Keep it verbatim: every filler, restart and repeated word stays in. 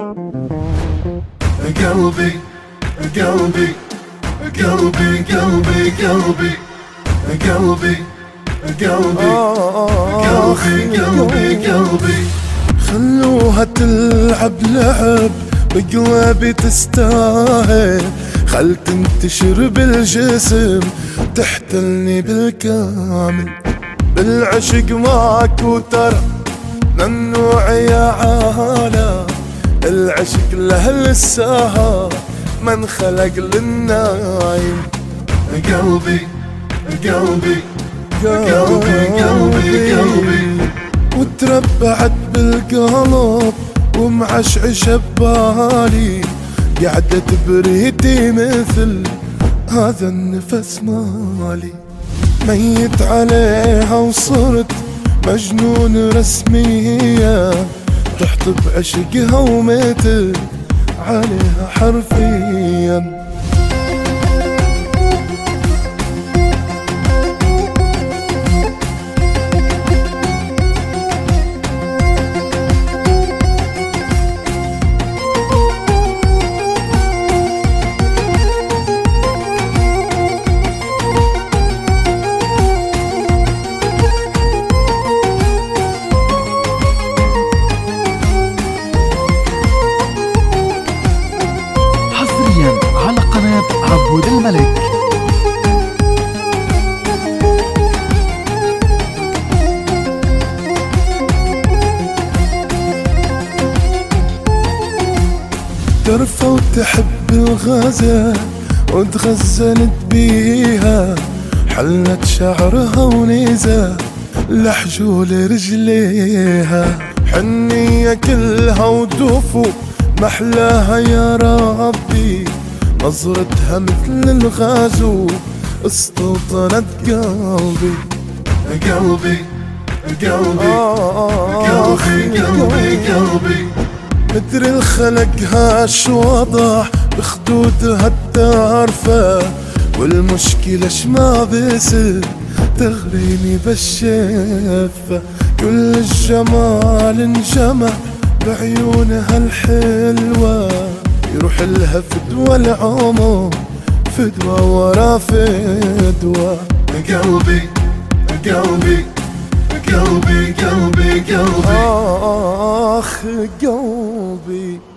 قلبي قلبي قلبي قلبي قلبي قلبي قلبي قلبي قلبي قلبي خلوها تلعب لعب بقلبي تستاهل، خل تنتشر بالجسم تحتلني بالكامل. بالعشق ماكو ترى ممنوع يا عالم، العشق له للسهر من خلق للنايم. قلبي قلبي قلبي قلبي قلبي وتربعت بالقلب ومعشعش ببالي، قعدت بريتي مثل هذا النفس مالي. ميت عليها وصرت مجنون رسميا، رحت بعشقها وميت عليها حرفيا. على قناة عبود الملك. ترفى وتحب الغزال وتغزلت بيها، حلت شعرها ونيزة لحجول رجليها. حنية كلها ودفو محلاها يا ربي، نظرتها مثل الغازو استوطنت قلبي. قلبي قلبي قلبي قلبي قلبي مدري الخلق هاش وضح بخدودها التعرفة، والمشكلة شما بس تغريني بالشفة. كل الجمال انجمع بعيونها الحلوة، يروح لها فدوى العمر فدوى ورا فدوى. قلبي قلبي قلبي قلبي قلبي آخ قلبي